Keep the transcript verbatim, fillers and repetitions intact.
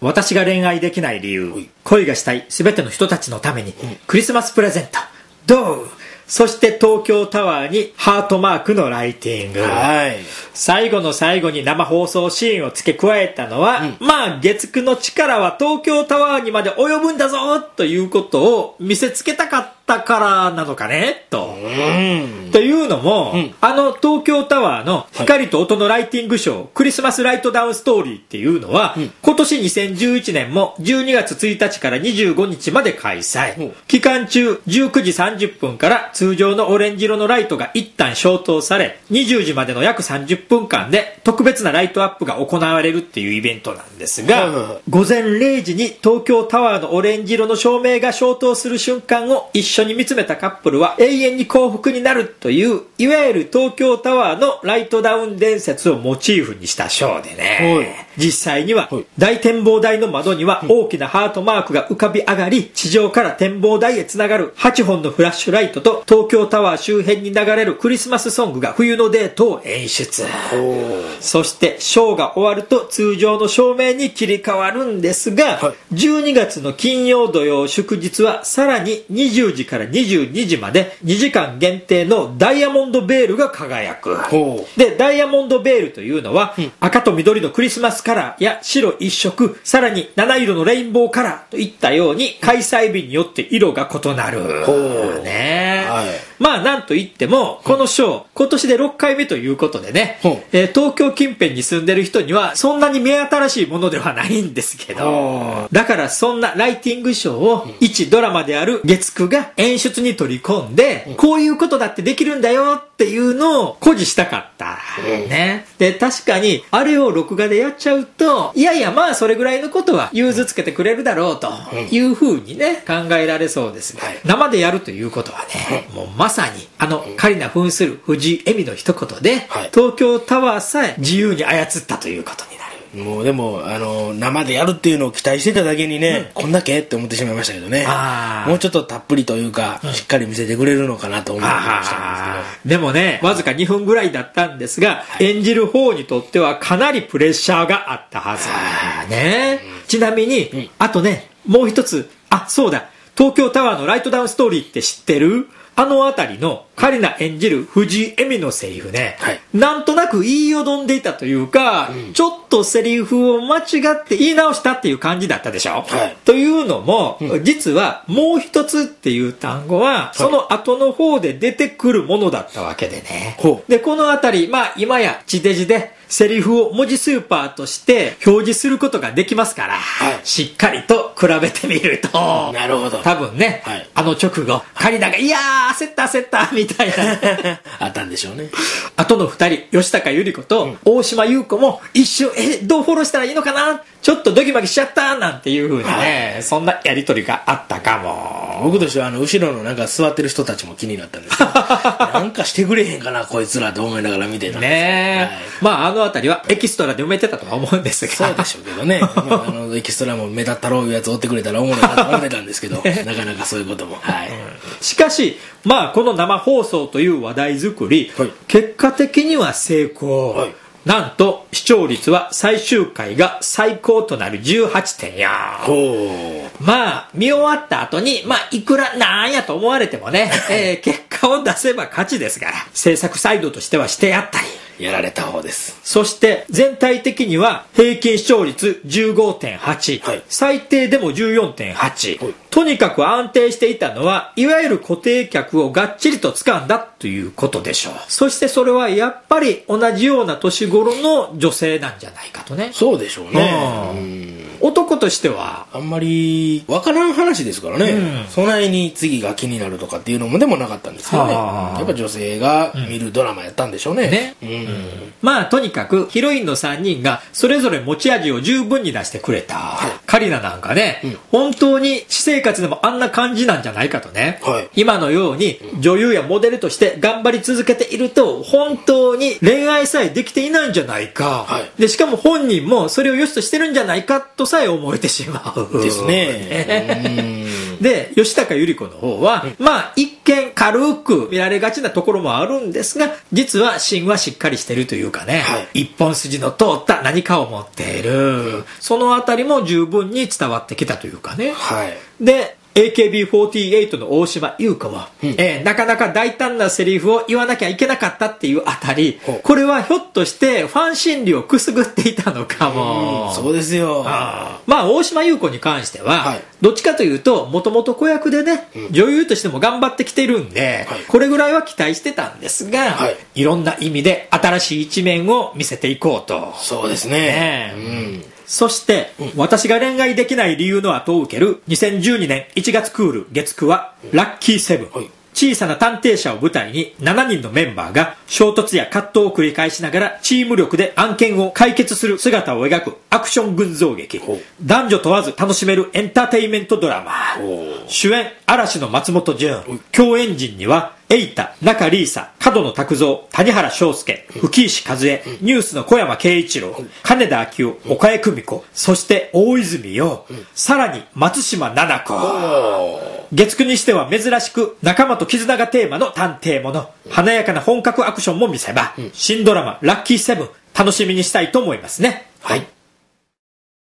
私が恋愛できない理由、 はい、 恋がしたい全ての人たちのために、うん、クリスマスプレゼントどう。そして東京タワーにハートマークのライティング、はい、最後の最後に生放送シーンを付け加えたのは、うん、まあ月9の力は東京タワーにまで及ぶんだぞということを見せつけたかったからなのかねと、うん、というのも、うん、あの東京タワーの光と音のライティングショー、はい、クリスマスライトダウンストーリーっていうのは、うん、今年にせんじゅういちねんもじゅうにがつついたちからにじゅうごにちまで開催、うん、期間中じゅうくじさんじゅっぷんから通常のオレンジ色のライトが一旦消灯され、にじゅうじまでの約さんじゅっぷんかんで特別なライトアップが行われるっていうイベントなんですが、うん、午前れいじに東京タワーのオレンジ色の照明が消灯する瞬間を一緒に見つめたカップルは永遠に幸福になるという、いわゆる東京タワーのライトダウン伝説をモチーフにしたショーでね、実際には大展望台の窓には大きなハートマークが浮かび上がり、地上から展望台へつながるはっぽんのフラッシュライトと東京タワー周辺に流れるクリスマスソングが冬のデートを演出。そしてショーが終わると通常の照明に切り替わるんですが、はい、じゅうにがつの金曜土曜祝日はさらににじゅうじからにじゅうにじまでにじかん限定のダイヤモンドベールが輝く。でダイヤモンドベールというのは、うん、赤と緑のクリスマスカラーや白一色、さらに七色のレインボーカラーといったように開催日によって色が異なるね、はい、まあなんといってもこのショー、今年でろっかいめということでね、えー、東京近辺に住んでる人にはそんなに目新しいものではないんですけど、だからそんなライティングショーを一ドラマである月くが演出に取り込んで、こういうことだってできるんだよっていうのを誇示したかったね。で確かにあれを録画でやっちゃうと、いやいやまあそれぐらいのことは融通つけてくれるだろうという風にね考えられそうですが、生でやるということはね、もうまさにあのカリナ扮する藤井恵美の一言で東京タワーさえ自由に操ったということになる。 もうでもあの生でやるっていうのを期待してただけにね、うん、こんだけって思ってしまいましたけどね。もうちょっとたっぷりというか、うん、しっかり見せてくれるのかなと思ってましたんですけど、 でもねわずかにふんぐらいだったんですが、はい、演じる方にとってはかなりプレッシャーがあったはずね、うん、ちなみに、うん、あとねもう一つ、あそうだ、東京タワーのライトダウンストーリーって知ってる？あのあたりのカリナ演じる藤井恵美のセリフね、はい、なんとなく言いよどんでいたというか、うん、ちょっとセリフを間違って言い直したっていう感じだったでしょ、はい、というのも、うん、実はもう一つっていう単語はその後の方で出てくるものだったわけでね、はい、でこのあたり、まあ今や地デジでセリフを文字スーパーとして表示することができますから、はい、しっかりと比べてみると、 なるほど、 多分ね、はい、あの直後カリナがいやー焦った焦ったみたいなあったんでしょうね。 あとのふたり、吉高由里子と大島優子も一瞬えどうフォローしたらいいのかな、ちょっとドキマキしちゃったなんていう風なね、はい、そんなやり取りがあったかも。 僕としてはあの後ろのなんか座ってる人たちも気になったんですけどなんかしてくれへんかなこいつらと思いながら見てたんですね、はい、まああのあたりはエキストラで埋めてたとは思うんですが、そうでしょうけどねまあ、あのエキストラも目立ったろういうやつ追ってくれたらおもろいなと思ってたんですけど、ね、なかなかそういうことも、はい、うん、 しかしまあこの生放送という話題作り、はい、結果的には成功、はい、なんと視聴率は最終回が最高となる じゅうはってんよん。まあ見終わった後にまあいくらなんやと思われてもね、えー、結果を出せば勝ちですから、制作サイドとしてはしてやったりやられた方です。 そして全体的には平均視聴率 じゅうごてんはち、はい、最低でも じゅうよんてんはち、はい、とにかく安定していたのはいわゆる固定客をがっちりと掴んだということでしょう。そしてそれはやっぱり同じような年頃の女性なんじゃないかとね。 そうでしょうね、うん、 男としてはあんまり分からん話ですからね、うん、そないに次が気になるとかっていうのもでもなかったんですけどね。やっぱ女性が見るドラマやったんでしょうね、ね、うんうん、 まあとにかくヒロインのさんにんがそれぞれ持ち味を十分に出してくれた、はい、カリナなんかね、うん、本当に私生活でもあんな感じなんじゃないかとね、はい、今のように女優やモデルとして頑張り続けていると本当に恋愛さえできていないんじゃないか、はい、でしかも本人もそれを良しとしてるんじゃないかととさえ思えてしまうですね。 で吉高由里子の方は、うん、まあ一見軽く見られがちなところもあるんですが、実は芯はしっかりしてるというかね、はい、一本筋の通った何かを持っている、うん、そのあたりも十分に伝わってきたというかね、はい、でエーケービーフォーティーエイト の大島優子も、うんえー、なかなか大胆なセリフを言わなきゃいけなかったっていうあたり、これはひょっとしてファン心理をくすぐっていたのかも。 うん、そうですよ。 あまあ大島優子に関しては、はい、どっちかというともともと子役でね、うん、女優としても頑張ってきてるんで、はい、これぐらいは期待してたんですが、はい、いろんな意味で新しい一面を見せていこうと。 そうですね。ねうんそして、うん、私が恋愛できない理由の後を受けるにせんじゅうにねんいちがつクール月くは、うん、ラッキーセブン、はい、小さな探偵社を舞台にしちにんのメンバーが衝突や葛藤を繰り返しながらチーム力で案件を解決する姿を描くアクション群像劇。男女問わず楽しめるエンターテインメントドラマ。主演嵐の松本潤、共演陣にはエイタ、中里依紗、角野卓造、谷原章介、吹石和恵、ニュースの小山慶一郎、金田明夫、岡江久美子、そして大泉洋、さらに松島菜々子。月くにしては珍しく仲間と絆がテーマの探偵もの、華やかな本格アクションも見せば、新ドラマラッキーセブン楽しみにしたいと思いますね。はい。